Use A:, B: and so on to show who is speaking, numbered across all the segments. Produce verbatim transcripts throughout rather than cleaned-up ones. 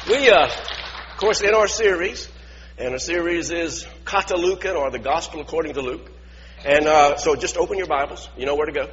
A: We, uh, of course, in our series, and our series is Kata Lucan, or the Gospel according to Luke. And uh, so just open your Bibles. You know where to go.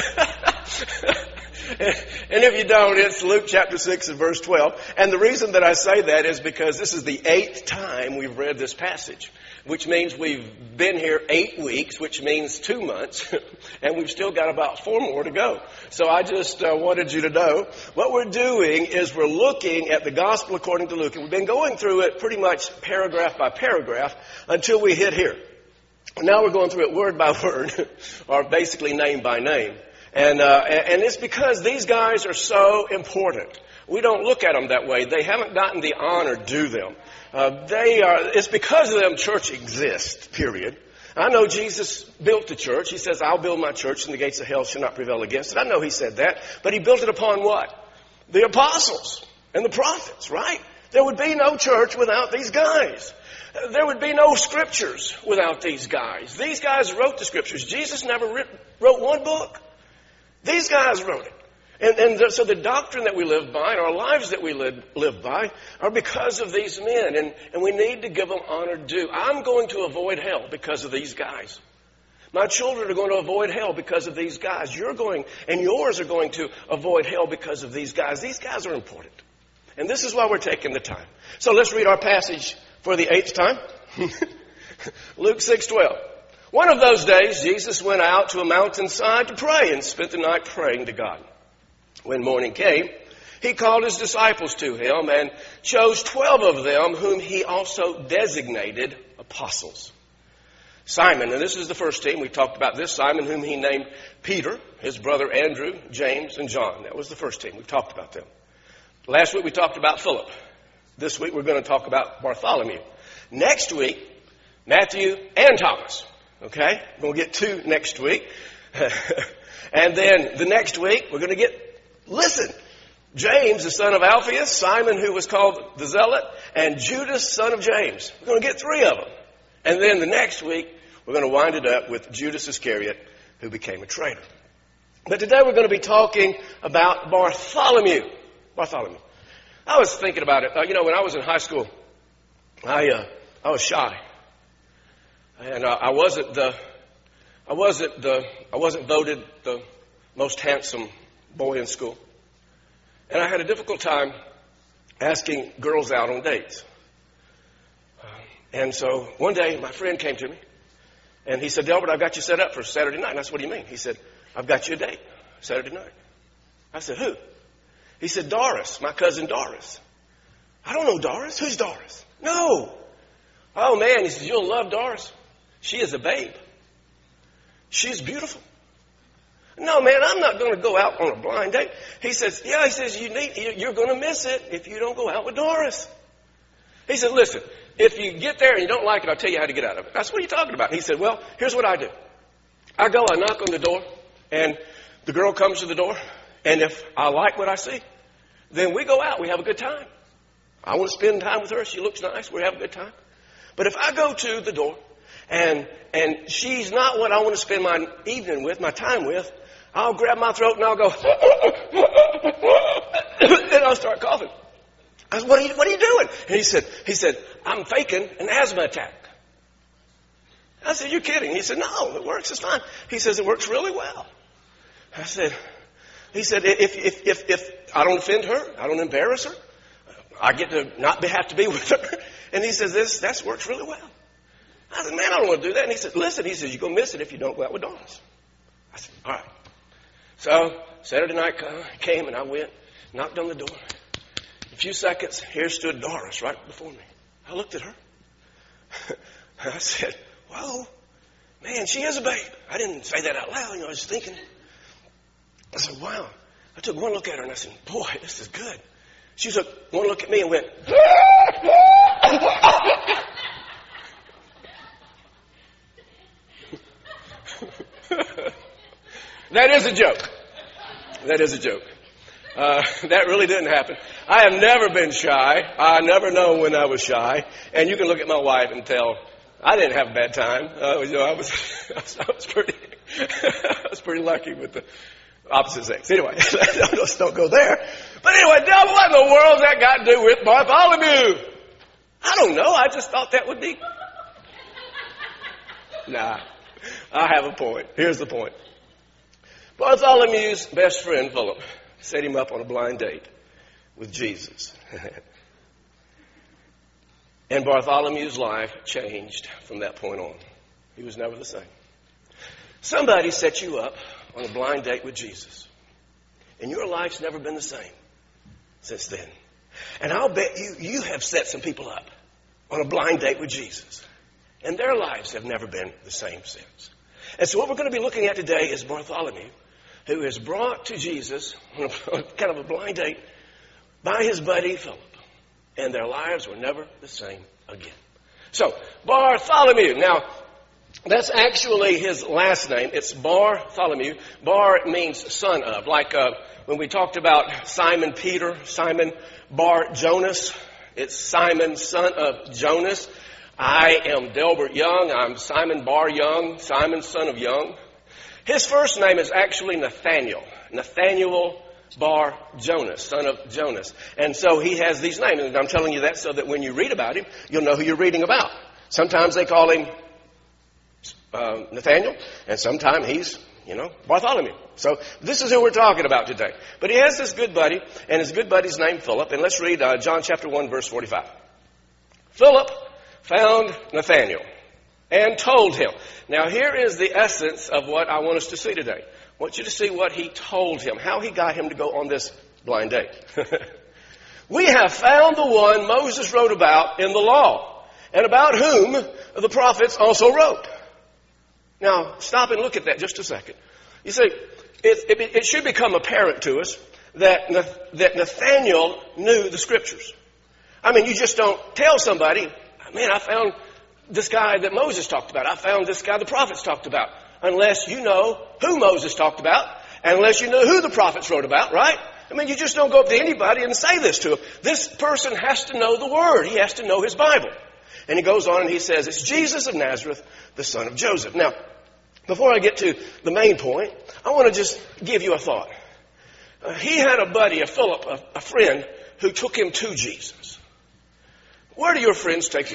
A: And if you don't, it's Luke chapter six and verse twelve. And the reason that I say that is because this is the eighth time we've read this passage, which means we've been here eight weeks, which means two months, and we've still got about four more to go. So I just uh, wanted you to know what we're doing is we're looking at the Gospel according to Luke, and we've been going through it pretty much paragraph by paragraph until we hit here. Now we're going through it word by word, or basically name by name. And, uh, and it's because these guys are so important. We don't look at them that way. They haven't gotten the honor due them. Uh, they are, it's because of them church exists, period. I know Jesus built the church. He says, I'll build my church and the gates of hell shall not prevail against it. I know he said that, but he built it upon what? The apostles and the prophets, right? There would be no church without these guys. There would be no scriptures without these guys. These guys wrote the scriptures. Jesus never writ, wrote one book. These guys wrote it. And, and the, so the doctrine that we live by and our lives that we live, live by are because of these men. And, and we need to give them honor due. I'm going to avoid hell because of these guys. My children are going to avoid hell because of these guys. You're going, and yours are going to avoid hell because of these guys. These guys are important. And this is why we're taking the time. So let's read our passage for the eighth time. Luke six twelve. One of those days, Jesus went out to a mountainside to pray and spent the night praying to God. When morning came, he called his disciples to him and chose twelve of them, whom he also designated apostles. Simon, and this is the first team. We talked about this. Simon, whom he named Peter, his brother Andrew, James, and John. That was the first team. We talked about them. Last week we talked about Philip. This week we're going to talk about Bartholomew. Next week, Matthew and Thomas. Okay? We'll get two next week. And then the next week, we're going to get, listen, James, the son of Alphaeus, Simon, who was called the Zealot, and Judas, son of James. We're going to get three of them. And then the next week, we're going to wind it up with Judas Iscariot, who became a traitor. But today we're going to be talking about Bartholomew. Bartholomew. I was thinking about it. Uh, you know, when I was in high school, I uh, I was shy. And uh, I wasn't the, I wasn't the, I wasn't voted the most handsome boy in school. And I had a difficult time asking girls out on dates. Uh, and so one day my friend came to me and he said, Delbert, I've got you set up for Saturday night. And I said, what do you mean? He said, I've got you a date Saturday night. I said, who? He said, Doris, my cousin Doris. I don't know Doris. Who's Doris? No. Oh man, he said, you'll love Doris. She is a babe. She's beautiful. No, man, I'm not going to go out on a blind date. He says, yeah, he says, you need, you're going to miss it if you don't go out with Doris. He said, listen, if you get there and you don't like it, I'll tell you how to get out of it. I said, what are you talking about? And he said, well, here's what I do. I go, I knock on the door, and the girl comes to the door, and if I like what I see, then we go out. We have a good time. I want to spend time with her. She looks nice. We have a good time. But if I go to the door, And and she's not what I want to spend my evening with, my time with, I'll grab my throat and I'll go, and I'll start coughing. I said, what are you, what are you doing? And he said, he said, I'm faking an asthma attack. I said, you're kidding. He said, no, it works. It's fine. He says, it works really well. I said, he said, if, if, if, if I don't offend her, I don't embarrass her, I get to not be, have to be with her. And he says, this, that works really well. I said, man, I don't want to do that. And he said, listen, he says, you're going to miss it if you don't go out with Doris. I said, all right. So Saturday night came and I went, knocked on the door. In a few seconds, here stood Doris right before me. I looked at her. I said, whoa, man, she is a babe. I didn't say that out loud. You know, I was thinking. I said, wow. I took one look at her and I said, boy, this is good. She took one look at me and went, that is a joke. That is a joke. Uh, that really didn't happen. I have never been shy. I never known when I was shy. And you can look at my wife and tell I didn't have a bad time. Uh, you know, I was, I was, I was pretty, I was pretty lucky with the opposite sex. Anyway, let's don't go there. But anyway, devil, what in the world's that got to do with Bartholomew? I don't know. I just thought that would be. Nah, I have a point. Here's the point. Bartholomew's best friend, Philip, set him up on a blind date with Jesus. And Bartholomew's life changed from that point on. He was never the same. Somebody set you up on a blind date with Jesus. And your life's never been the same since then. And I'll bet you, you have set some people up on a blind date with Jesus. And their lives have never been the same since. And so what we're going to be looking at today is Bartholomew, who is brought to Jesus on a, kind of a blind date by his buddy Philip. And their lives were never the same again. So, Bartholomew. Now, that's actually his last name. It's Bartholomew. Bar means son of. Like uh, when we talked about Simon Peter, Simon Bar Jonas. It's Simon, son of Jonas. I am Delbert Young. I'm Simon Bar Young, Simon, son of Young. His first name is actually Nathaniel. Nathaniel Bar Jonas, son of Jonas. And so he has these names. And I'm telling you that so that when you read about him, you'll know who you're reading about. Sometimes they call him uh, Nathaniel, and sometimes he's, you know, Bartholomew. So this is who we're talking about today. But he has this good buddy, and his good buddy's named Philip. And let's read uh, John chapter one, verse forty-five. Philip found Nathanael and told him. Now here is the essence of what I want us to see today. I want you to see what he told him, how he got him to go on this blind date. We have found the one Moses wrote about in the law, and about whom the prophets also wrote. Now, stop and look at that just a second. You see, it, it, it should become apparent to us that, that Nathanael knew the Scriptures. I mean, you just don't tell somebody, man, I found this guy that Moses talked about. I found this guy the prophets talked about. Unless you know who Moses talked about, and unless you know who the prophets wrote about, right? I mean, you just don't go up to anybody and say this to him. This person has to know the Word. He has to know his Bible. And he goes on and he says, it's Jesus of Nazareth, the son of Joseph. Now, before I get to the main point, I want to just give you a thought. Uh, he had a buddy, a Philip, a, a friend, who took him to Jesus. Where do your friends take you?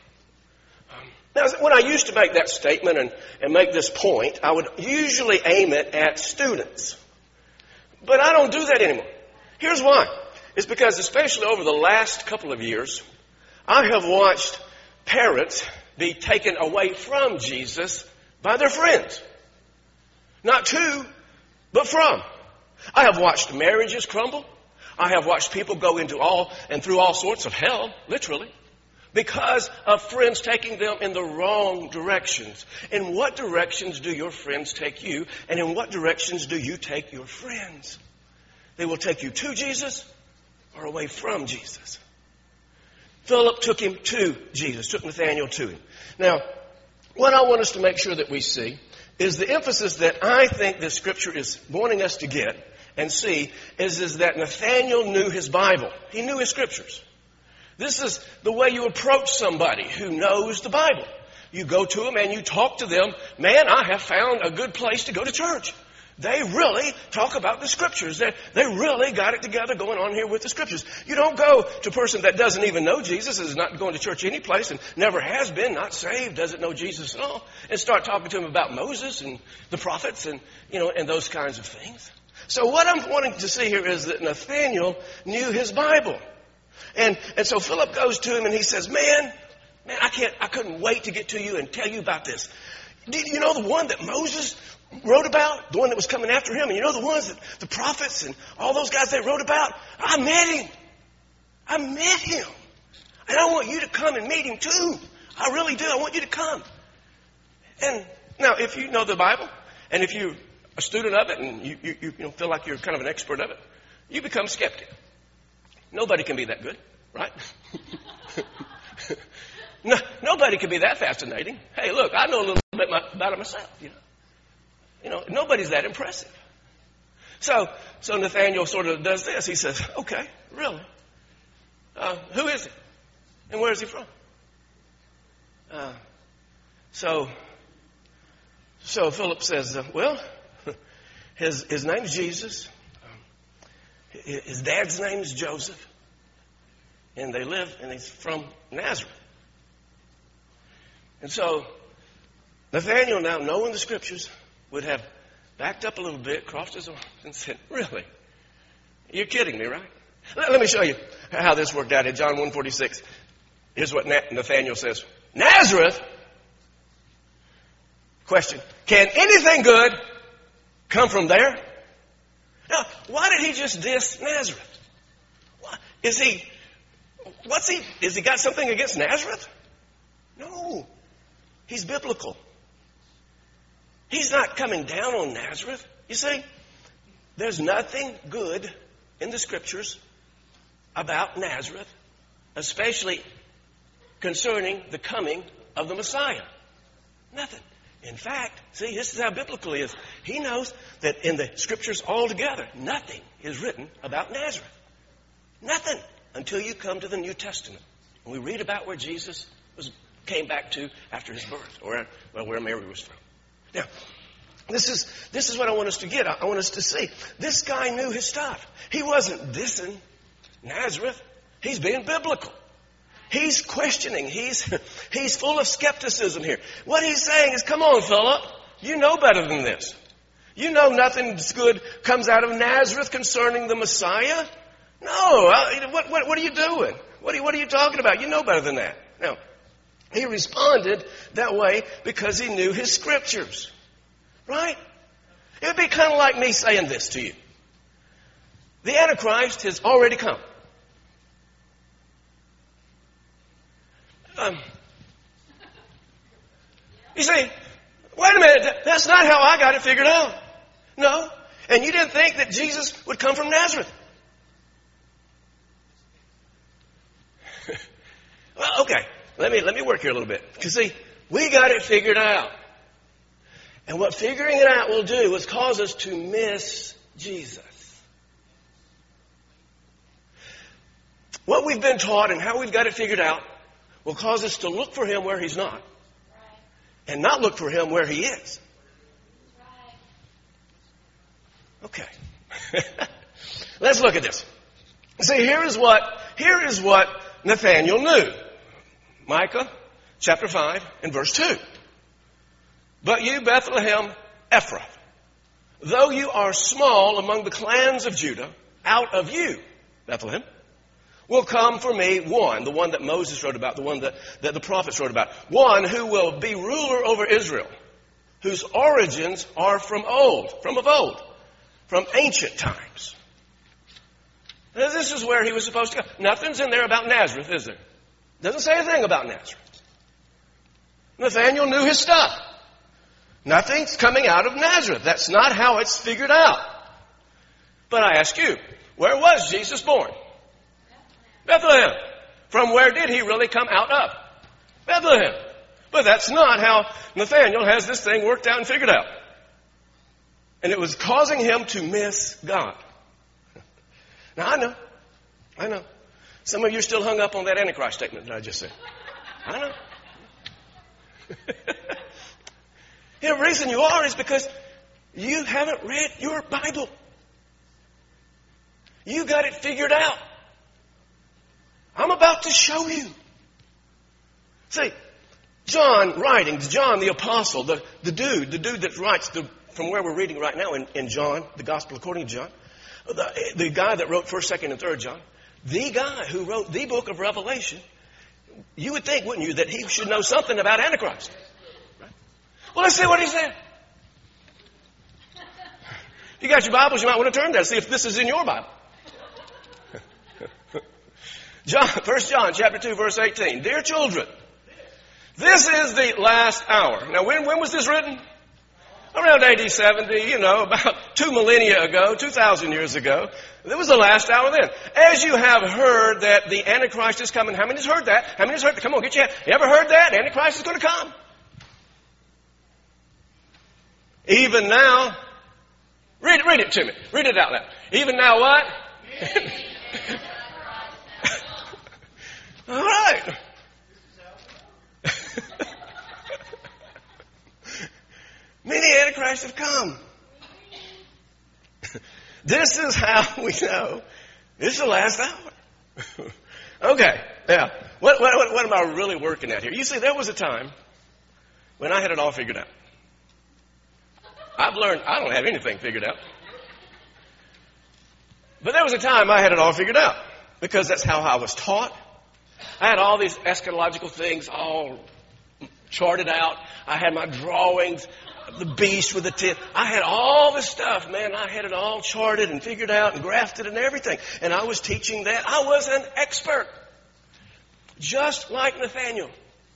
A: Now, when I used to make that statement and, and make this point, I would usually aim it at students. But I don't do that anymore. Here's why. It's because especially over the last couple of years, I have watched parents be taken away from Jesus by their friends. Not to, but from. I have watched marriages crumble. I have watched people go into all and through all sorts of hell, literally, because of friends taking them in the wrong directions. In what directions do your friends take you? And in what directions do you take your friends? They will take you to Jesus or away from Jesus. Philip took him to Jesus, took Nathanael to him. Now, what I want us to make sure that we see is the emphasis that I think this scripture is wanting us to get and see is, is that Nathanael knew his Bible. He knew his scriptures. This is the way you approach somebody who knows the Bible. You go to them and you talk to them. Man, I have found a good place to go to church. They really talk about the scriptures. They, they really got it together going on here with the scriptures. You don't go to a person that doesn't even know Jesus, is not going to church any place and never has been, not saved, doesn't know Jesus at all, and start talking to him about Moses and the prophets and, you know, and those kinds of things. So what I'm wanting to see here is that Nathanael knew his Bible. And, and so Philip goes to him and he says, man, man, I can't, I couldn't wait to get to you and tell you about this. Did you know the one that Moses wrote about? The one that was coming after him? And you know the ones that the prophets and all those guys they wrote about? I met him. I met him. And I want you to come and meet him too. I really do. I want you to come. And now, if you know the Bible and if you're a student of it and you, you, you know, feel like you're kind of an expert of it, you become skeptic. Nobody can be that good, right? no, nobody can be that fascinating. Hey, look, I know a little bit my, about it myself, you know. You know, nobody's that impressive. So, so Nathanael sort of does this. He says, okay, really? Uh, who is he? And where is he from? Uh, so, so Philip says, uh, well, his, his name's Jesus. His dad's name is Joseph. And they live, and he's from Nazareth. And so Nathanael, now knowing the scriptures, would have backed up a little bit, crossed his arms, and said, really? You're kidding me, right? Let, let me show you how this worked out in John one forty-six. Here's what Nathanael says. Nazareth? Question. Can anything good come from there? Now, why did he just diss Nazareth? Why? Is he, what's he, is he got something against Nazareth? No. He's biblical. He's not coming down on Nazareth. You see, there's nothing good in the scriptures about Nazareth, especially concerning the coming of the Messiah. Nothing. In fact, see, this is how biblical he is. He knows that in the scriptures altogether, nothing is written about Nazareth. Nothing until you come to the New Testament. And we read about where Jesus was came back to after his birth, or well, where Mary was from. Now, this is this is what I want us to get. I want us to see. This guy knew his stuff. He wasn't dissing Nazareth. He's being biblical. He's questioning. He's he's full of skepticism here. What he's saying is, come on, Philip. You know better than this. You know nothing good comes out of Nazareth concerning the Messiah. No. Uh, what, what, what are you doing? What are, what are you talking about? You know better than that. Now, he responded that way because he knew his scriptures. Right? It would be kind of like me saying this to you. The Antichrist has already come. Um, you say, wait a minute, that's not how I got it figured out. No. And you didn't think that Jesus would come from Nazareth. Well, okay. Let me, let me work here a little bit. Because see, we got it figured out. And what figuring it out will do is cause us to miss Jesus. What we've been taught and how we've got it figured out will cause us to look for him where he's not. And not look for him where he is. Okay. Let's look at this. See, here is what, here is what Nathanael knew. Micah chapter five and verse two. But you, Bethlehem Ephrath, though you are small among the clans of Judah, out of you, Bethlehem, will come for me one, the one that Moses wrote about, the one that, that the prophets wrote about, one who will be ruler over Israel, whose origins are from old, from of old, from ancient times. Now, this is where he was supposed to go. Nothing's in there about Nazareth, is there? Doesn't say a thing about Nazareth. Nathanael knew his stuff. Nothing's coming out of Nazareth. That's not how it's figured out. But I ask you, where was Jesus born? Bethlehem. From where did he really come out of? Bethlehem. But that's not how Nathanael has this thing worked out and figured out. And it was causing him to miss God. Now, I know. I know. Some of you are still hung up on that Antichrist statement that I just said. I know. The reason you are is because you haven't read your Bible. You got it figured out. I'm about to show you. See, John writing, John the apostle, the, the dude, the dude that writes the, from where we're reading right now in, in John, the gospel according to John, the, the guy that wrote first, second, and third John, the guy who wrote the book of Revelation, you would think, wouldn't you, that he should know something about Antichrist. Right? Well, let's see what he said. You got your Bibles, you might want to turn there, see if this is in your Bible. John, First John chapter two, verse eighteen. Dear children, this is the last hour. Now, when, when was this written? Around A D seventy, you know, about two millennia ago, two thousand years ago. It was the last hour then. As you have heard that the Antichrist is coming. How many's heard that? How many's heard that? Come on, get your hand. You ever heard that? Antichrist is going to come. Even now, read, read it to me. Read it out loud. Even now what? All right. Many antichrists have come. This is how we know this is the last hour. Okay, now, what, what, what am I really working at here? You see, there was a time when I had it all figured out. I've learned I don't have anything figured out. But there was a time I had it all figured out because that's how I was taught. I had all these eschatological things all charted out. I had my drawings, the beast with the ten. I had all this stuff, man. I had it all charted and figured out and grafted and everything. And I was teaching that. I was an expert. Just like Nathaniel.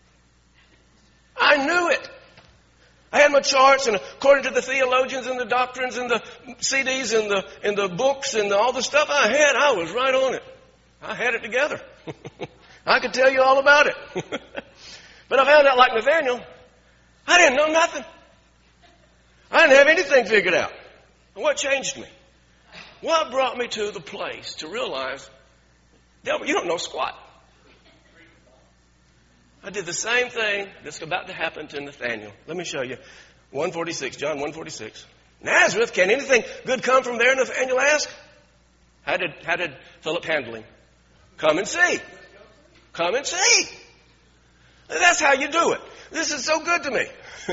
A: I knew it. I had my charts, and according to the theologians and the doctrines and the C Ds and the and the books and the, all the stuff I had, I was right on it. I had it together. I could tell you all about it. But I found out, like Nathaniel, I didn't know nothing. I didn't have anything figured out. And what changed me? What brought me to the place to realize, devil, you don't know squat. I did the same thing that's about to happen to Nathaniel. Let me show you. one forty-six, John one forty-six. Nazareth, can anything good come from there? Nathaniel asked. How did, how did Philip handle him? Come and see. Come and see. That's how you do it. This is so good to me.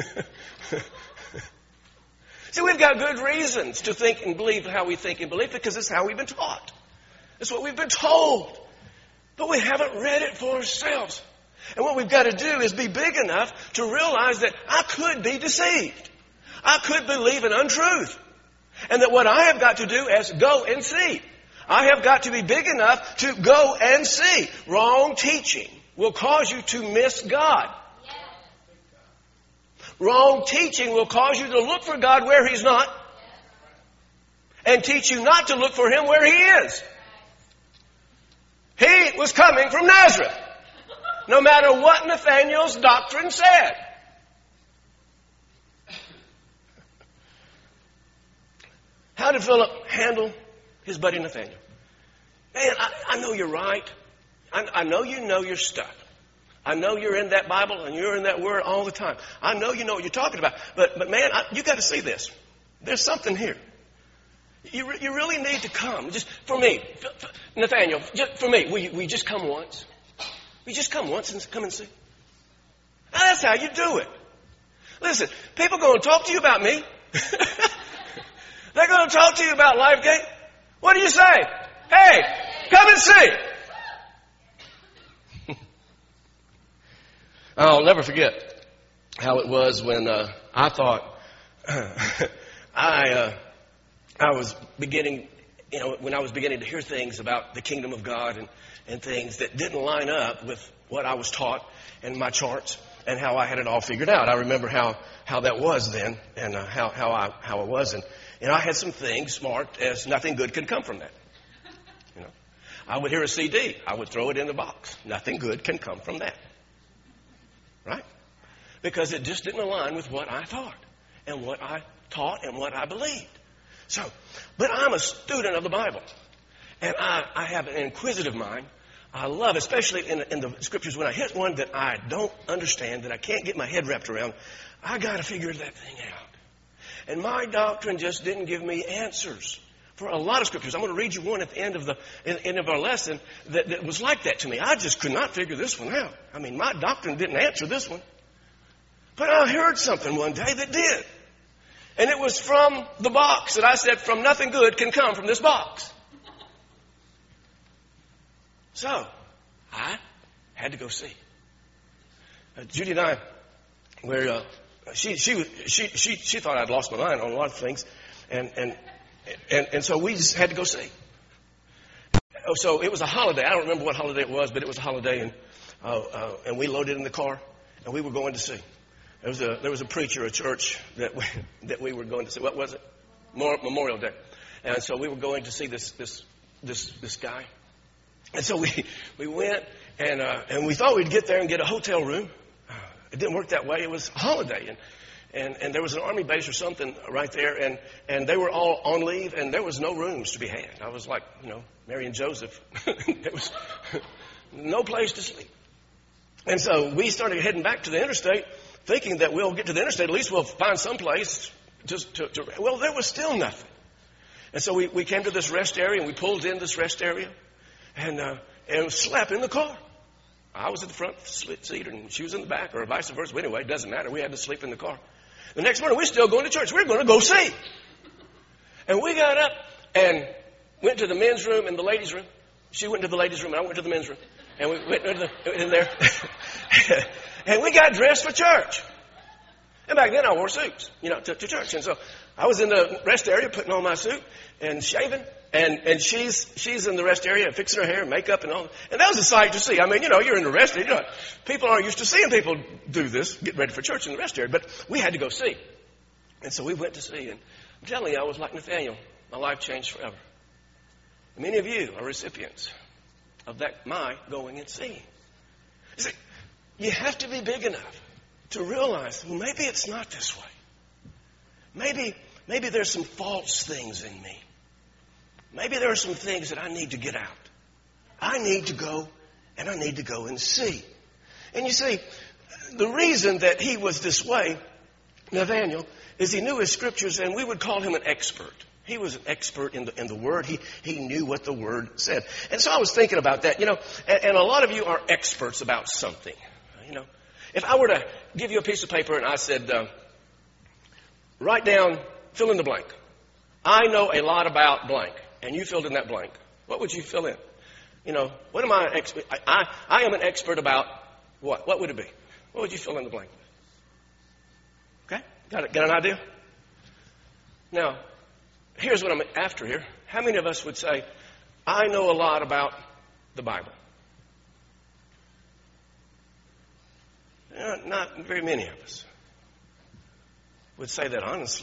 A: See, we've got good reasons to think and believe how we think and believe because it's how we've been taught. It's what we've been told. But we haven't read it for ourselves. And what we've got to do is be big enough to realize that I could be deceived. I could believe an untruth. And that what I have got to do is go and see. I have got to be big enough to go and see. Wrong teaching will cause you to miss God. Wrong teaching will cause you to look for God where He's not. And teach you not to look for Him where He is. He was coming from Nazareth. No matter what Nathaniel's doctrine said. How did Philip handle his buddy Nathaniel? Man, I, I know you're right. I, I know you know your stuff. I know you're in that Bible and you're in that Word all the time. I know you know what you're talking about. But, but man, I, you got to see this. There's something here. You, re, you really need to come. Just for me, Nathaniel, just for me, will you, will you just come once? You just come once and come and see. Now, that's how you do it. Listen, people are going to talk to you about me. They're going to talk to you about LifeGate. What do you say? Hey, come and see. I'll never forget how it was when uh, I thought I uh, I was beginning, you know, when I was beginning to hear things about the kingdom of God and and things that didn't line up with what I was taught and my charts and how I had it all figured out. I remember how, how that was then and uh, how, how I, how it was. And, and I had some things marked as nothing good could come from that. You know, I would hear a C D. I would throw it in the box. Nothing good can come from that. Right? Because it just didn't align with what I thought and what I taught and what I believed. So, but I'm a student of the Bible. And I, I have an inquisitive mind. I love, especially in, in the scriptures, when I hit one that I don't understand, that I can't get my head wrapped around, I got to figure that thing out. And my doctrine just didn't give me answers for a lot of scriptures. I'm going to read you one at the end of the end of our lesson that, that was like that to me. I just could not figure this one out. I mean, my doctrine didn't answer this one. But I heard something one day that did. And it was from the box that I said, from nothing good can come from this box. So, I had to go see. Uh, Judy and I, were, uh, she, she, she, she, she thought I'd lost my mind on a lot of things. And, and, and, and so we just had to go see. Oh, so it was a holiday. I don't remember what holiday it was, but it was a holiday. And, uh, uh, and we loaded in the car and we were going to see. There was a, there was a preacher, a church that we, that we were going to see. What was it? Memorial Day. And so we were going to see this, this, this, this guy. And so we, we went and, uh, and we thought we'd get there and get a hotel room. Uh, it didn't work that way. It was a holiday. And, and, and there was an army base or something right there. And, and they were all on leave and there was no rooms to be had. I was like, you know, Mary and Joseph. There was no place to sleep. And so we started heading back to the interstate thinking that we'll get to the interstate. At least we'll find some place just to, to, well, there was still nothing. And so we, we came to this rest area, and we pulled in this rest area and, uh, and slept in the car. I was at the front seat, and she was in the back, or vice versa. But anyway, it doesn't matter. We had to sleep in the car. The next morning, we're still going to church. We're going to go see. And we got up and went to the men's room and the ladies' room. She went to the ladies' room, and I went to the men's room. And we went in, the, in there. And we got dressed for church. And back then, I wore suits, you know, to, to church. And so I was in the rest area putting on my suit and shaving. And, and she's, she's in the rest area fixing her hair and makeup and all. And that was a sight to see. I mean, you know, you're in the rest area. You know, people aren't used to seeing people do this, get ready for church in the rest area. But we had to go see. And so we went to see. And I'm telling you, I was like Nathaniel. My life changed forever. Many of you are recipients of that, my going and seeing. You see, you have to be big enough to realize, well, maybe it's not this way. Maybe, maybe there's some false things in me. Maybe there are some things that I need to get out. I need to go, and I need to go and see. And you see, the reason that he was this way, Nathaniel, is he knew his scriptures, and we would call him an expert. He was an expert in the in the Word. He he knew what the Word said. And so I was thinking about that, you know, and, and a lot of you are experts about something. You know, if I were to give you a piece of paper and I said, uh, write down, fill in the blank. I know a lot about blank. And you filled in that blank. What would you fill in? You know, what am I an expert? I, I, I am an expert about what? What would it be? What would you fill in the blank? Okay? Got it? Got an idea? Now, here's what I'm after here. How many of us would say, I know a lot about the Bible? Not, not very many of us would say that honestly.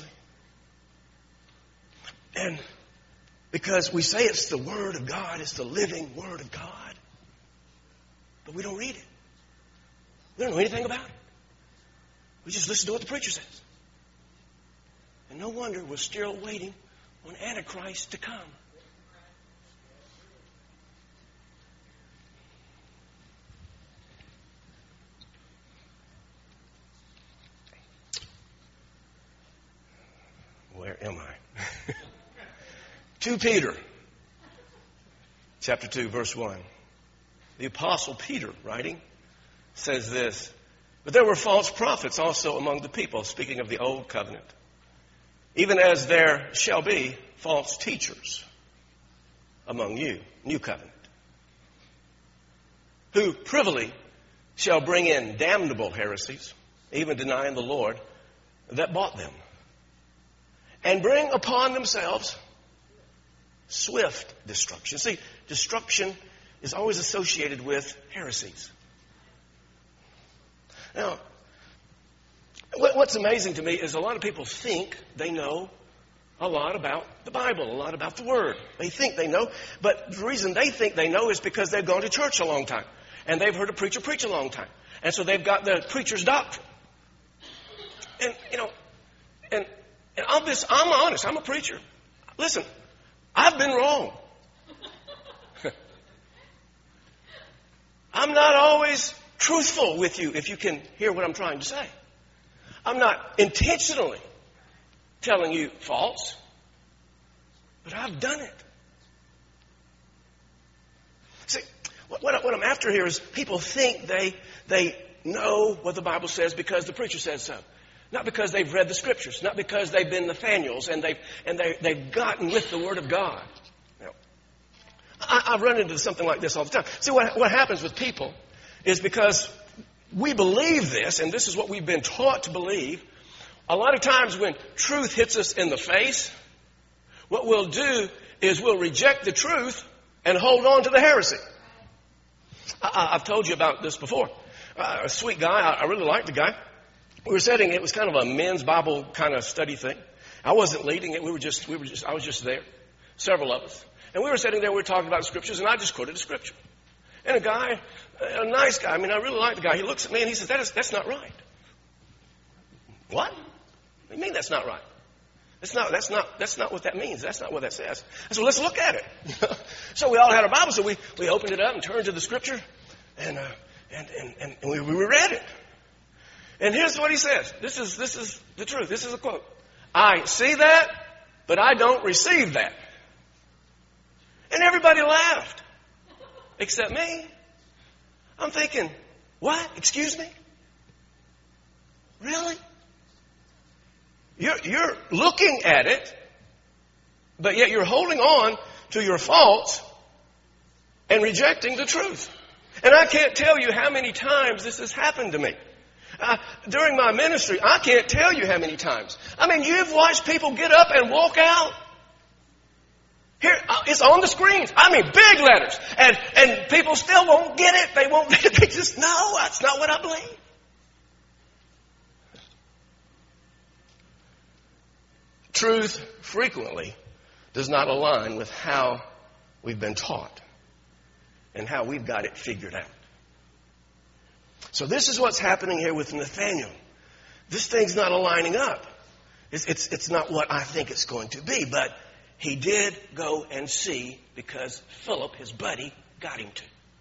A: And because we say it's the Word of God, it's the living Word of God. But we don't read it. We don't know anything about it. We just listen to what the preacher says. And no wonder we're still waiting on Antichrist to come. Where am I? Second Peter, chapter two, verse one. The Apostle Peter, writing, says this, but there were false prophets also among the people, speaking of the old covenant, even as there shall be false teachers among you, new covenant, who privily shall bring in damnable heresies, even denying the Lord that bought them, and bring upon themselves swift destruction. See, destruction is always associated with heresies. Now, what's amazing to me is a lot of people think they know a lot about the Bible, a lot about the Word. They think they know, but the reason they think they know is because they've gone to church a long time, and they've heard a preacher preach a long time, and so they've got the preacher's doctrine. And, you know, and, and I'm, this, I'm honest, I'm a preacher. Listen, I've been wrong. I'm not always truthful with you, if you can hear what I'm trying to say. I'm not intentionally telling you false, but I've done it. See, what, what I'm after here is people think they, they know what the Bible says because the preacher says so. Not because they've read the Scriptures. Not because they've been Nathaniels and they've, and they, they've gotten with the Word of God. Now, I, I've run into something like this all the time. See, what, what happens with people is because we believe this, and this is what we've been taught to believe, a lot of times when truth hits us in the face, what we'll do is we'll reject the truth and hold on to the heresy. I, I've told you about this before. Uh, a sweet guy, I, I really liked the guy. We were sitting, it was kind of a men's Bible kind of study thing. I wasn't leading it, we were just, we were just, I was just there. Several of us. And we were sitting there, we were talking about the Scriptures, and I just quoted a Scripture. And a guy, a nice guy, I mean, I really like the guy, he looks at me and he says, that is, that's not right. What? What do you mean that's not right? That's not, that's not, that's not what that means. That's not what that says. So let's look at it. So we all had our Bible, so we, we opened it up and turned to the Scripture, and, uh, and, and, and we, we read it. And here's what he says. This is, this is the truth. This is a quote. I see that, but I don't receive that. And everybody laughed, except me. I'm thinking, what? Excuse me? Really? You're, you're looking at it, but yet you're holding on to your faults and rejecting the truth. And I can't tell you how many times this has happened to me. Uh, during my ministry, I can't tell you how many times. I mean, you've watched people get up and walk out. Here, uh, it's on the screens. I mean, big letters. And, and people still won't get it. They won't, they just, no, that's not what I believe. Truth frequently does not align with how we've been taught and how we've got it figured out. So this is what's happening here with Nathanael. This thing's not aligning up. It's, it's, it's not what I think it's going to be, but he did go and see because Philip, his buddy, got him to.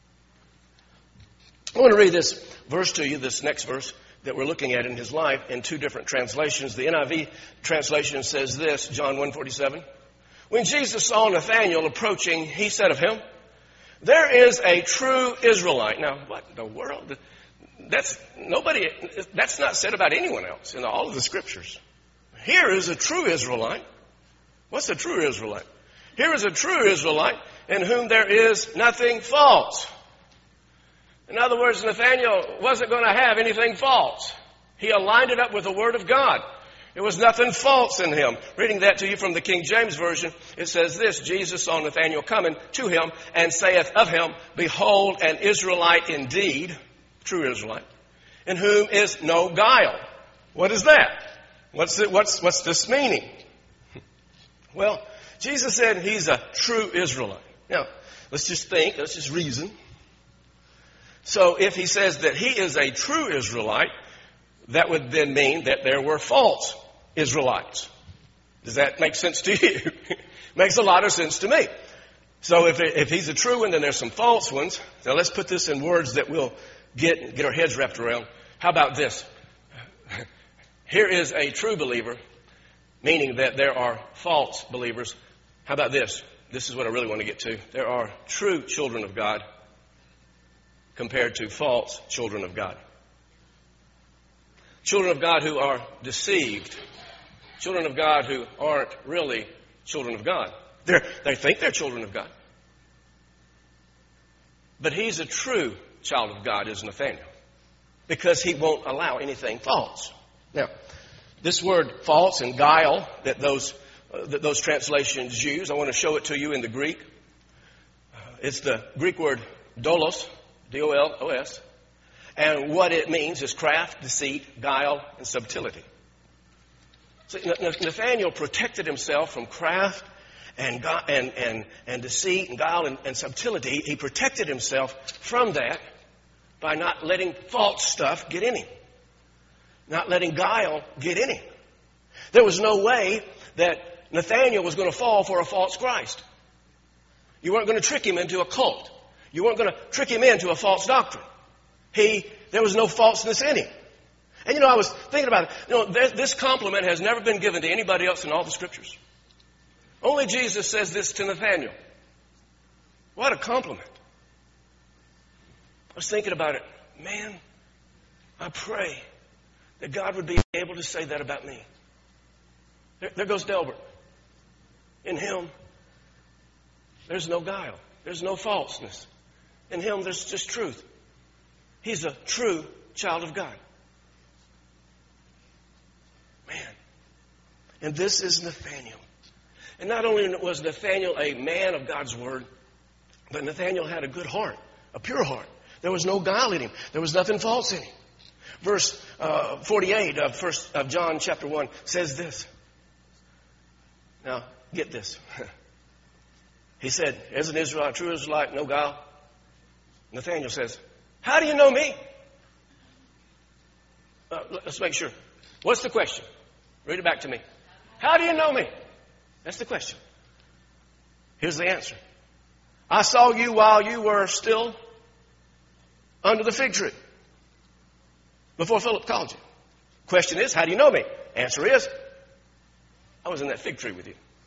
A: I want to read this verse to you, this next verse that we're looking at in his life in two different translations. The N I V translation says this, John one forty-seven. When Jesus saw Nathanael approaching, he said of him, there is a true Israelite. Now, what in the world? That's nobody, that's not said about anyone else in all of the scriptures. Here is a true Israelite. What's a true Israelite? Here is a true Israelite in whom there is nothing false. In other words, Nathanael wasn't going to have anything false. He aligned it up with the Word of God. There was nothing false in him. Reading that to you from the King James Version, it says this, Jesus saw Nathanael coming to him and saith of him, behold, an Israelite indeed, true Israelite, in whom is no guile. What is that? What's it, what's, what's this meaning? Well, Jesus said he's a true Israelite. Now, let's just think, let's just reason. So if he says that he is a true Israelite, that would then mean that there were false Israelites. Does that make sense to you? Makes a lot of sense to me. So if, if he's a true one, then there's some false ones. Now let's put this in words that we'll get, get our heads wrapped around. How about this? Here is a true believer, meaning that there are false believers. How about this? This is what I really want to get to. There are true children of God compared to false children of God. Children of God who are deceived. Children of God who aren't really children of God. They're, they think they're children of God. But he's a true child of God, is Nathanael, because he won't allow anything false. Now, this word false and guile that those, uh, that those translations use, I want to show it to you in the Greek. Uh, it's the Greek word dolos, D O L O S. And what it means is craft, deceit, guile, and subtlety. So Nathanael protected himself from craft and and and, and deceit and guile and, and subtlety. He protected himself from that by not letting false stuff get in him. Not letting guile get in him. There was no way that Nathanael was going to fall for a false Christ. You weren't going to trick him into a cult. You weren't going to trick him into a false doctrine. He, there was no falseness in him. And you know, I was thinking about it. You know, this, this compliment has never been given to anybody else in all the scriptures. Only Jesus says this to Nathanael. What a compliment. I was thinking about it. Man, I pray that God would be able to say that about me. There, there goes Delbert. In him, there's no guile. There's no falseness. In him, there's just truth. He's a true child of God. Man. And this is Nathanael. And not only was Nathanael a man of God's word, but Nathanael had a good heart, a pure heart. There was no guile in him. There was nothing false in him. Verse uh, forty-eight of first of John chapter one says this. Now, get this. He said, as an Israelite, true Israelite, no guile. Nathanael says, how do you know me? Uh, let's make sure. What's the question? Read it back to me. How do you know me? That's the question. Here's the answer. I saw you while you were still under the fig tree. Before Philip called you. Question is, how do you know me? Answer is, I was in that fig tree with you.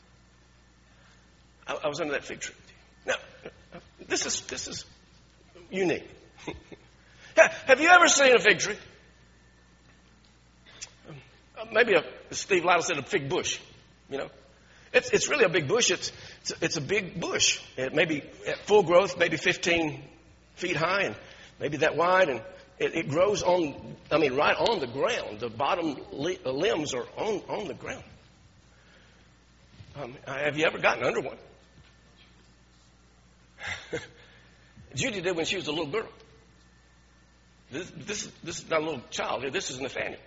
A: I, I was under that fig tree. Now, this is, this is unique. Have you ever seen a fig tree? Maybe a, Steve Lytle said a fig bush, you know. It's, it's really a big bush. It's, it's, it's a big bush. It may be at full growth, maybe fifteen feet high and maybe that wide. And it, it grows on, I mean, right on the ground. The bottom li- limbs are on, on the ground. Um, have you ever gotten under one? Judy did when she was a little girl. This, this, this is not a little child here. This is Nathaniel.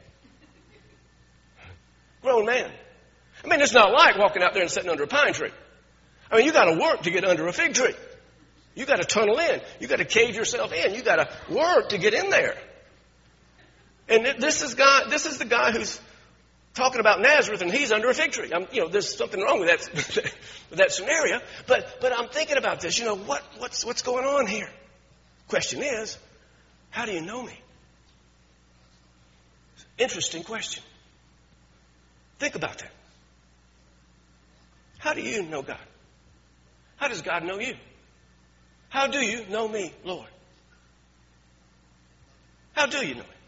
A: Grown man. I mean, it's not like walking out there and sitting under a pine tree. I mean, you got to work to get under a fig tree. You got to tunnel in. You got to cave yourself in. You got to work to get in there. And this is guy. This is the guy who's talking about Nazareth, and he's under a fig tree. I'm, you know, there's something wrong with that with that scenario. But but I'm thinking about this. You know, what what's what's going on here? Question is, how do you know me? Interesting question. Think about that. How do you know God? How does God know you? How do you know me, Lord? How do you know me?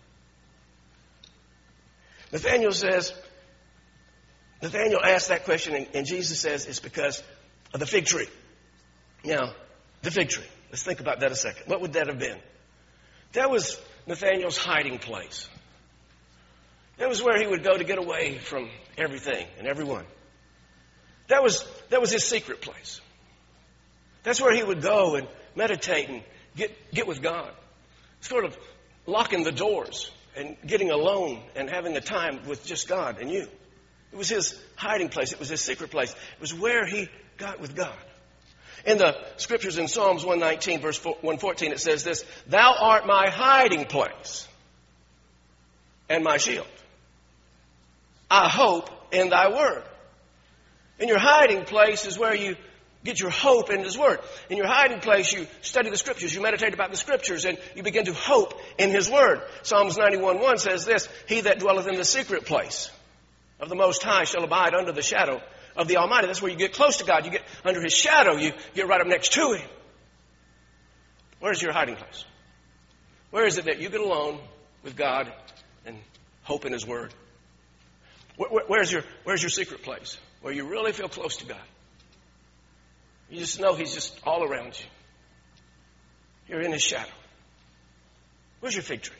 A: Nathaniel says, Nathaniel asked that question, and, and Jesus says it's because of the fig tree. Now, the fig tree. Let's think about that a second. What would that have been? That was Nathaniel's hiding place. That was where he would go to get away from everything and everyone. That was, that was his secret place. That's where he would go and meditate and get, get with God. Sort of locking the doors and getting alone and having a time with just God and you. It was his hiding place. It was his secret place. It was where he got with God. In the scriptures in Psalms one nineteen, verse one fourteen, it says this, "Thou art my hiding place and my shield. I hope in thy word." In your hiding place is where you get your hope in his word. In your hiding place, you study the scriptures, you meditate about the scriptures, and you begin to hope in his word. Psalms ninety-one one says this, "He that dwelleth in the secret place of the Most High shall abide under the shadow of the Almighty." That's where you get close to God. You get under his shadow. You get right up next to him. Where's your hiding place? Where is it that you get alone with God and hope in his word? Where, where, where's your, where's your secret place? Where you really feel close to God. You just know he's just all around you. You're in his shadow. Where's your fig tree?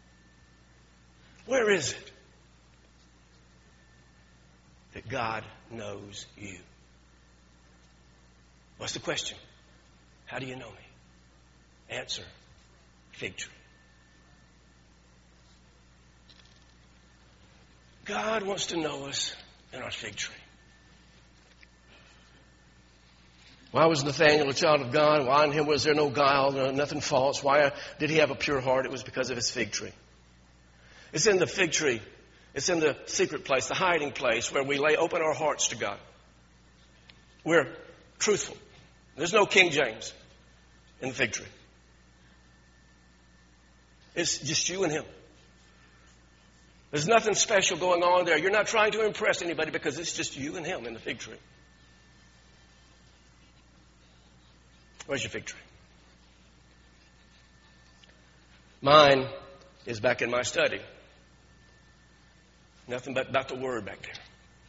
A: Where is it that God knows you? What's the question? How do you know me? Answer, fig tree. God wants to know us in our fig tree. Why was Nathaniel a child of God? Why in him was there no guile, no, nothing false? Why did he have a pure heart? It was because of his fig tree. It's in the fig tree. It's in the secret place, the hiding place where we lay open our hearts to God. We're truthful. There's no King James in the fig tree. It's just you and him. There's nothing special going on there. You're not trying to impress anybody because it's just you and him in the fig tree. Where's your fig tree? Mine is back in my study. Nothing but about the Word back there.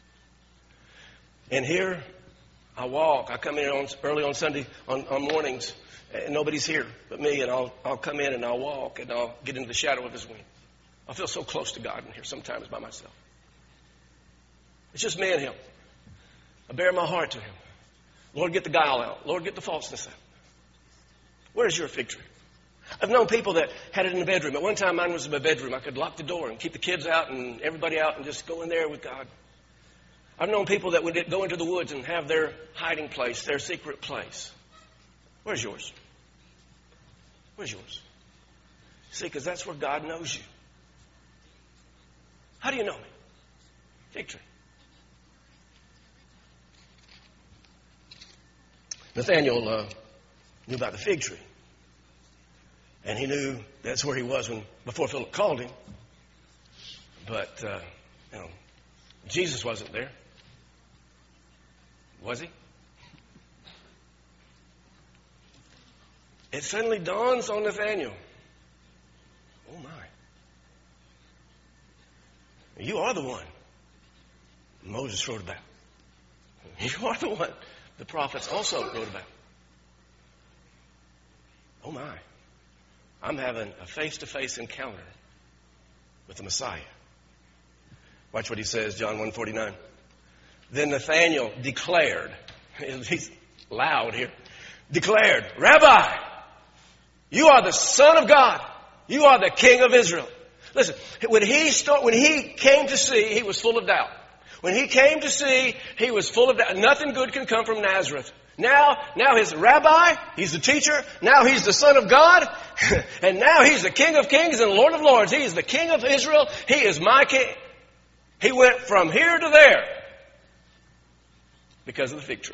A: And here, I walk. I come in on, early on Sunday, on, on mornings, and nobody's here but me, and I'll, I'll come in and I'll walk, and I'll get into the shadow of his wing. I feel so close to God in here sometimes by myself. It's just me and him. I bare my heart to him. Lord, get the guile out. Lord, get the falseness out. Where's your fig tree? I've known people that had it in the bedroom. At one time, mine was in my bedroom. I could lock the door and keep the kids out and everybody out and just go in there with God. I've known people that would go into the woods and have their hiding place, their secret place. Where's yours? Where's yours? See, because that's where God knows you. How do you know me? Fig tree. Nathaniel uh, knew about the fig tree. And he knew that's where he was when before Philip called him. But, uh, you know, Jesus wasn't there. Was he? it suddenly dawns on Nathanael. Oh my. You are the one Moses wrote about. You are the one the prophets also wrote about. Oh my. I'm having a face-to-face encounter with the Messiah. Watch what he says, John one forty-nine. Then Nathanael declared, he's loud here, declared, Rabbi, you are the Son of God. You are the King of Israel. Listen, when he start, when he came to see, he was full of doubt. When he came to see, he was full of doubt. Nothing good can come from Nazareth. Now, now he's a rabbi, he's the teacher, now he's the Son of God, and now he's the King of Kings and Lord of Lords. He is the King of Israel. He is my King. He went from here to there because of the fig tree.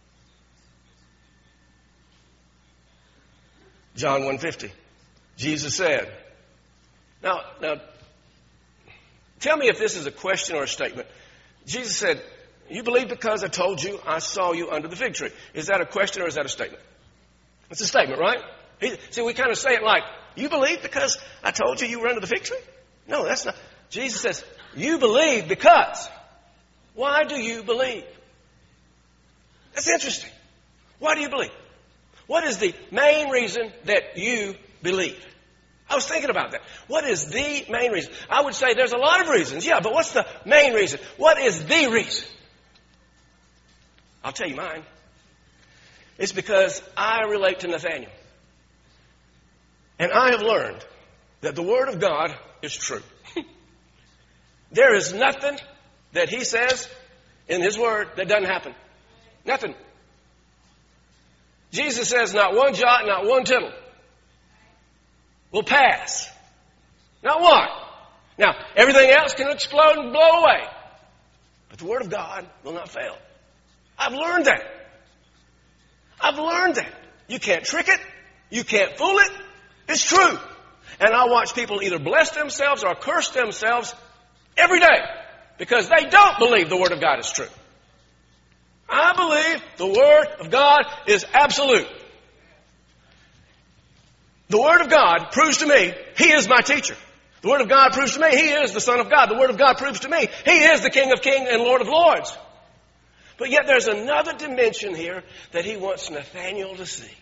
A: John one fifty. Jesus said, now, now, tell me if this is a question or a statement. Jesus said, you believe because I told you I saw you under the fig tree. Is that a question or is that a statement? It's a statement, right? He, see, we kind of say it like, you believe because I told you you were under the fig tree? No, that's not. Jesus says, you believe because. Why do you believe? That's interesting. Why do you believe? What is the main reason that you believe? I was thinking about that. What is the main reason? I would say there's a lot of reasons, yeah, but what's the main reason? What is the reason? I'll tell you mine. It's because I relate to Nathanael. And I have learned that the Word of God is true. There is nothing that he says in his Word that doesn't happen. Nothing. Jesus says not one jot, not one tittle will pass. Not one. Now, everything else can explode and blow away. But the Word of God will not fail. I've learned that. I've learned that. You can't trick it. You can't fool it. It's true. And I watch people either bless themselves or curse themselves every day because they don't believe the Word of God is true. I believe the Word of God is absolute. The Word of God proves to me He is my teacher. The Word of God proves to me He is the Son of God. The Word of God proves to me He is the King of Kings and Lord of Lords. But yet there's another dimension here that He wants Nathanael to see.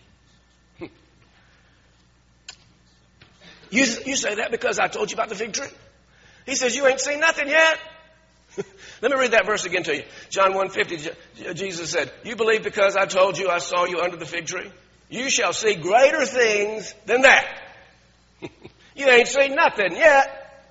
A: You, you say that because I told you about the fig tree? He says, you ain't seen nothing yet. Let me read that verse again to you. John one fifty, Jesus said, you believe because I told you I saw you under the fig tree? You shall see greater things than that. You ain't seen nothing yet.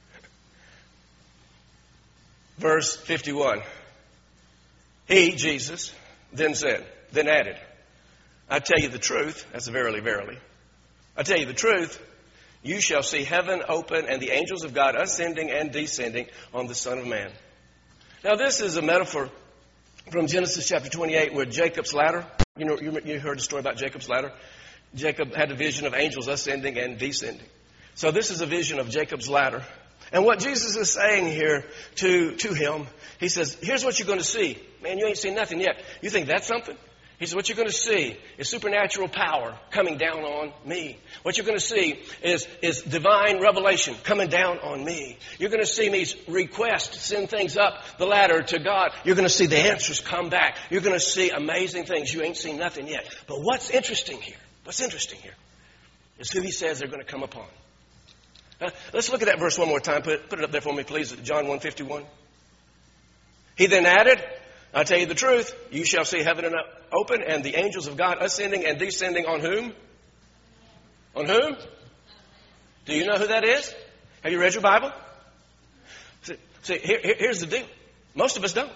A: Verse fifty-one. He, Jesus, then said, then added, I tell you the truth, that's verily, verily. I tell you the truth, you shall see heaven open and the angels of God ascending and descending on the Son of Man. Now this is a metaphor from Genesis chapter twenty-eight where Jacob's ladder, you know, you, you heard the story about Jacob's ladder. Jacob had a vision of angels ascending and descending. So this is a vision of Jacob's ladder. And what Jesus is saying here to, to him, he says, here's what you're going to see. Man, you ain't seen nothing yet. You think that's something? He said, what you're going to see is supernatural power coming down on me. What you're going to see is, is divine revelation coming down on me. You're going to see me request, send things up the ladder to God. You're going to see the answers come back. You're going to see amazing things. You ain't seen nothing yet. But what's interesting here, what's interesting here is who he says they're going to come upon. Now, let's look at that verse one more time. Put it, put it up there for me, please. John one fifty-one. He then added, I tell you the truth, you shall see heaven open and the angels of God ascending and descending on whom? On whom? Do you know who that is? Have you read your Bible? See, see here, here's the deal. Most of us don't.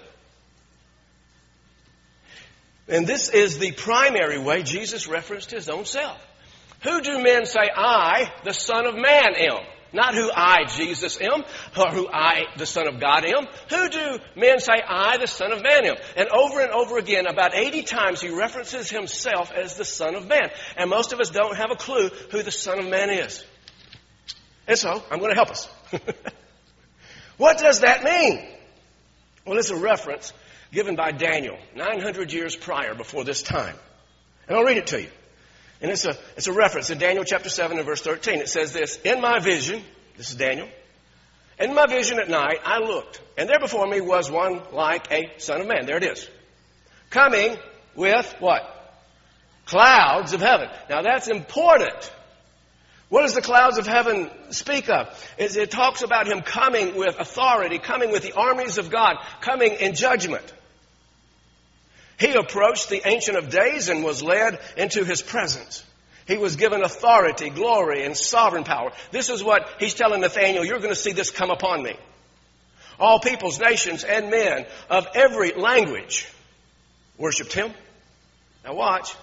A: And this is the primary way Jesus referenced his own self. Who do men say I, the Son of Man, am? Not who I, Jesus, am, or who I, the Son of God, am. Who do men say I, the Son of Man, am? And over and over again, about eighty times, he references himself as the Son of Man. And most of us don't have a clue who the Son of Man is. And so, I'm going to help us. What does that mean? Well, it's a reference given by Daniel nine hundred years prior before this time. And I'll read it to you. And it's a, it's a reference in Daniel chapter seven and verse thirteen. It says this, in my vision, this is Daniel, in my vision at night I looked, and there before me was one like a son of man. There it is. Coming with what? Clouds of heaven. Now that's important. What does the clouds of heaven speak of? It, it talks about him coming with authority, coming with the armies of God, coming in judgment. He approached the Ancient of Days and was led into his presence. He was given authority, glory, and sovereign power. This is what he's telling Nathanael, you're going to see this come upon me. All peoples, nations, and men of every language worshipped him. Now watch.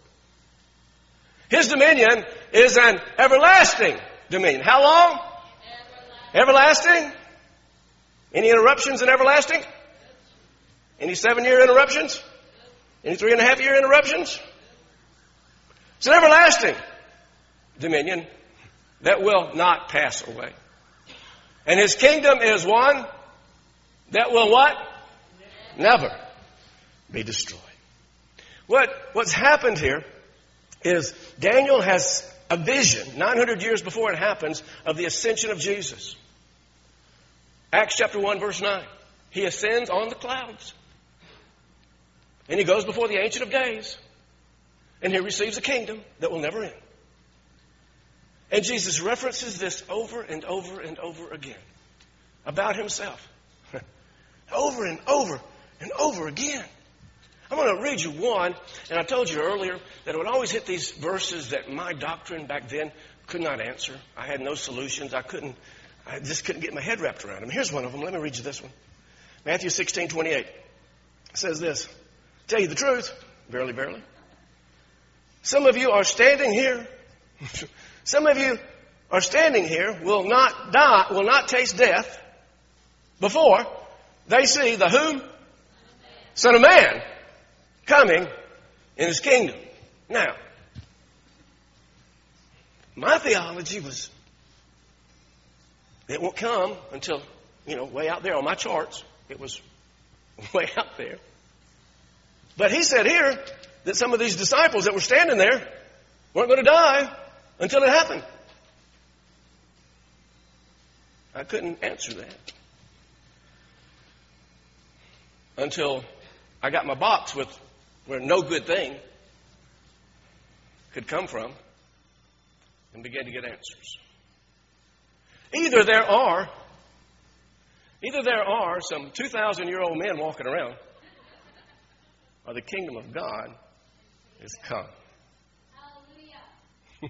A: His dominion is an everlasting dominion. How long? Everlasting. everlasting? Any interruptions in everlasting? Any seven-year interruptions? Any three and a half year interruptions? It's an everlasting dominion that will not pass away. And his kingdom is one that will what? Never be destroyed. What, what's happened here is Daniel has a vision nine hundred years before it happens of the ascension of Jesus. Acts chapter one verse nine. He ascends on the clouds. And he goes before the Ancient of Days. And he receives a kingdom that will never end. And Jesus references this over and over and over again about himself. Over and over and over again. I'm going to read you one. And I told you earlier that it would always hit these verses that my doctrine back then could not answer. I had no solutions. I couldn't, I just couldn't get my head wrapped around them. Here's one of them. Let me read you this one. Matthew sixteen twenty-eight. It says this. Tell you the truth, verily, verily. Some of you are standing here. Some of you are standing here will not die, will not taste death before they see the whom? Son of Man coming in his kingdom. Now, my theology was it won't come until, you know, way out there on my charts. It was way out there. But he said here that some of these disciples that were standing there weren't going to die until it happened. I couldn't answer that until I got my box with where no good thing could come from and began to get answers. Either there are, either there are some two thousand year old men walking around, or the kingdom of God is come. Hallelujah.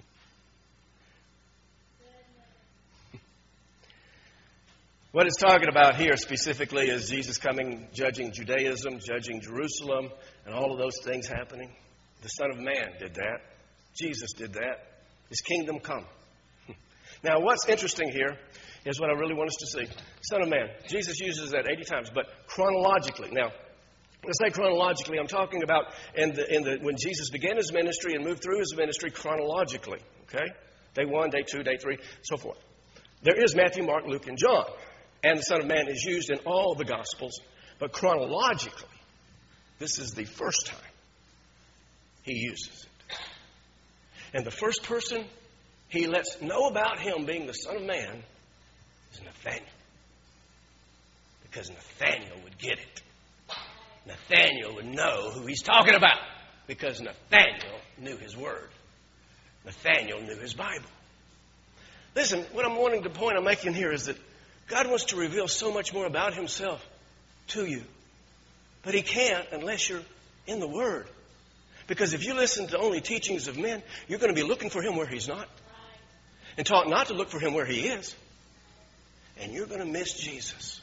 A: What it's talking about here specifically is Jesus coming, judging Judaism, judging Jerusalem, and all of those things happening. The Son of Man did that. Jesus did that. His kingdom come. Now, what's interesting here is what I really want us to see. Son of Man. Jesus uses that eighty times, but chronologically. Now, when I say chronologically, I'm talking about in the, in the, when Jesus began his ministry and moved through his ministry chronologically. Okay? Day one, day two, day three, so forth. There is Matthew, Mark, Luke, and John. And the Son of Man is used in all the Gospels. But chronologically, this is the first time he uses it. And the first person he lets know about him being the Son of Man is Nathanael. Because Nathanael would get it. Nathanael would know who he's talking about. Because Nathanael knew his word. Nathanael knew his Bible. Listen, what I'm wanting to point I'm making here is that God wants to reveal so much more about himself to you. But he can't unless you're in the Word. Because if you listen to only teachings of men, you're going to be looking for him where he's not. And taught not to look for him where he is. And you're going to miss Jesus.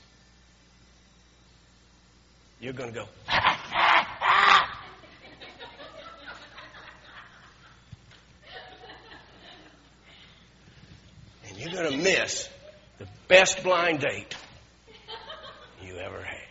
A: You're going to go, and you're going to miss the best blind date you ever had.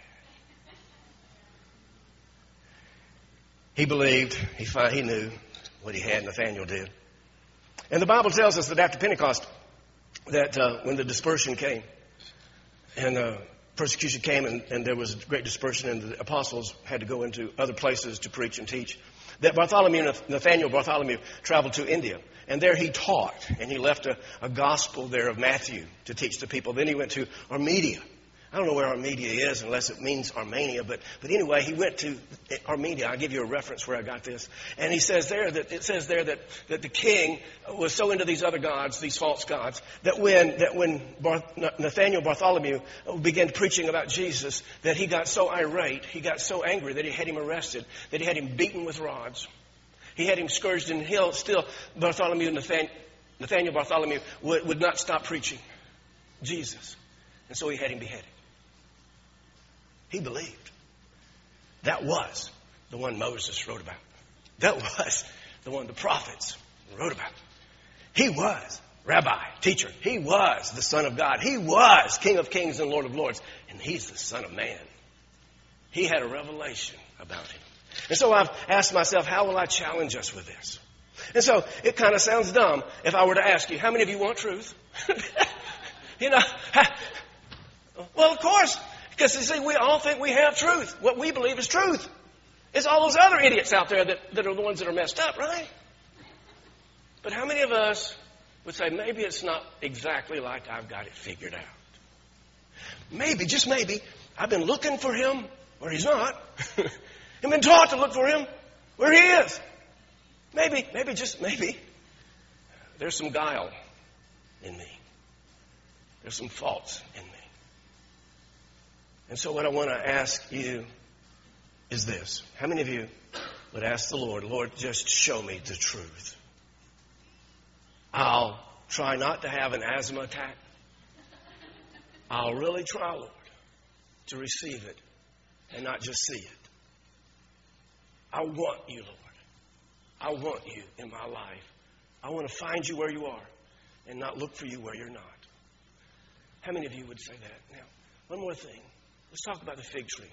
A: He believed, he, he knew what he had, Nathanael did. And the Bible tells us that after Pentecost, that uh, when the dispersion came, and uh, persecution came, and, and there was great dispersion, and the apostles had to go into other places to preach and teach, that Bartholomew, Nathaniel Bartholomew, traveled to India. And there he taught. And he left a, a gospel there of Matthew to teach the people. Then he went to Armenia. I don't know where Armenia is unless it means Armenia. But, but anyway, he went to Armenia. I'll give you a reference where I got this. And he says there that it says there that, that the king was so into these other gods, these false gods, that when that when Bar, Nathaniel Bartholomew began preaching about Jesus, that he got so irate, he got so angry that he had him arrested, that he had him beaten with rods. He had him scourged, and he'll, still Bartholomew, Nathan, Nathaniel Bartholomew would, would not stop preaching Jesus. And so he had him beheaded. He believed. That was the one Moses wrote about. That was the one the prophets wrote about. He was rabbi, teacher. He was the Son of God. He was King of kings and Lord of lords. And he's the Son of man. He had a revelation about him. And so I've asked myself, how will I challenge us with this? And so it kind of sounds dumb if I were to ask you, how many of you want truth? You know, well, of course. Because, you see, we all think we have truth. What we believe is truth. It's all those other idiots out there that, that are the ones that are messed up, right? But how many of us would say, maybe it's not exactly like I've got it figured out? Maybe, just maybe, I've been looking for him where he's not. I've been taught to look for him where he is. Maybe, maybe, just maybe, there's some guile in me. There's some faults in me. And so what I want to ask you is this. How many of you would ask the Lord, Lord, just show me the truth? I'll try not to have an asthma attack. I'll really try, Lord, to receive it and not just see it. I want you, Lord. I want you in my life. I want to find you where you are and not look for you where you're not. How many of you would say that? Now, one more thing. Let's talk about the fig tree.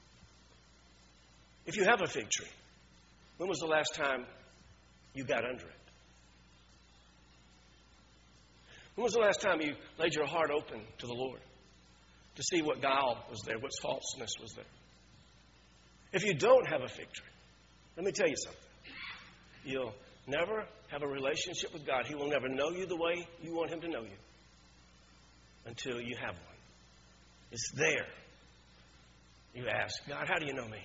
A: If you have a fig tree, when was the last time you got under it? When was the last time you laid your heart open to the Lord to see what guile was there, what falseness was there? If you don't have a fig tree, let me tell you something. You'll never have a relationship with God. He will never know you the way you want him to know you until you have one. It's there. You ask, God, how do you know me?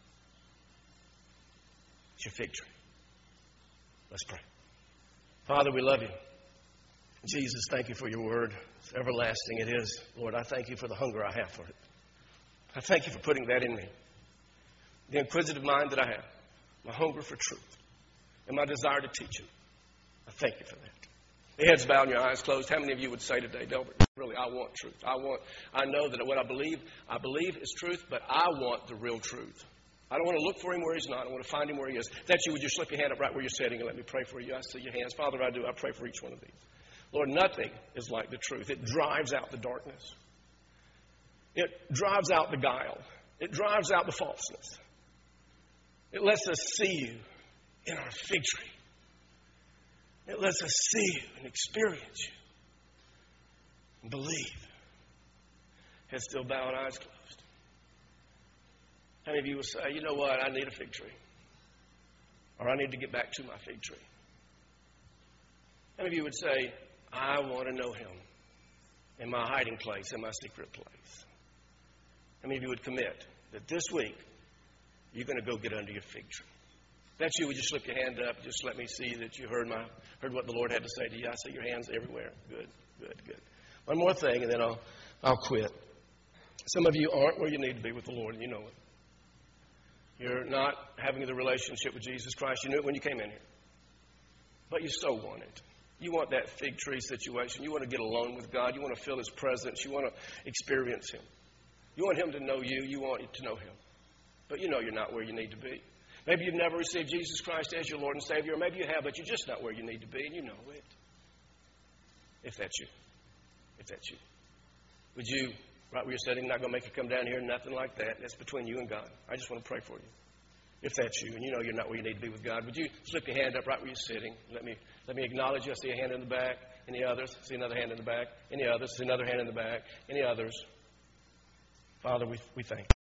A: It's your fig tree. Let's pray. Father, we love you. Jesus, thank you for your word. It's everlasting. It is. Lord, I thank you for the hunger I have for it. I thank you for putting that in me. The inquisitive mind that I have. My hunger for truth. And my desire to teach it. I thank you for that. The heads bowed and your eyes closed. How many of you would say today, Delbert, really, I want truth. I want, I know that what I believe, I believe is truth, but I want the real truth. I don't want to look for him where he's not. I want to find him where he is. If that's you, would you slip your hand up right where you're sitting and let me pray for you? I see your hands. Father, I do. I pray for each one of these. Lord, nothing is like the truth. It drives out the darkness. It drives out the guile. It drives out the falseness. It lets us see you in our fig tree. It lets us see you and experience you and believe. Head still bowed, eyes closed. How many of you will say, you know what, I need a fig tree. Or I need to get back to my fig tree. How many of you would say, I want to know him in my hiding place, in my secret place? How many of you would commit that this week you're going to go get under your fig tree? If that's you, would you slip your hand up? Just let me see that you heard my heard what the Lord had to say to you. I see your hands everywhere. Good, good, good. One more thing, and then I'll I'll quit. Some of you aren't where you need to be with the Lord, and you know it. You're not having the relationship with Jesus Christ. You knew it when you came in here. But you so want it. You want that fig tree situation. You want to get alone with God. You want to feel his presence. You want to experience him. You want him to know you. You want to know him. But you know you're not where you need to be. Maybe you've never received Jesus Christ as your Lord and Savior. Or maybe you have, but you're just not where you need to be, and you know it. If that's you. If that's you. Would you, right where you're sitting, not going to make you come down here, nothing like that. That's between you and God. I just want to pray for you. If that's you, and you know you're not where you need to be with God, would you slip your hand up right where you're sitting? Let me let me acknowledge you. I see a hand in the back. Any others? I see another hand in the back. Any others? I see another hand in the back. Any others? Father, we, we thank you.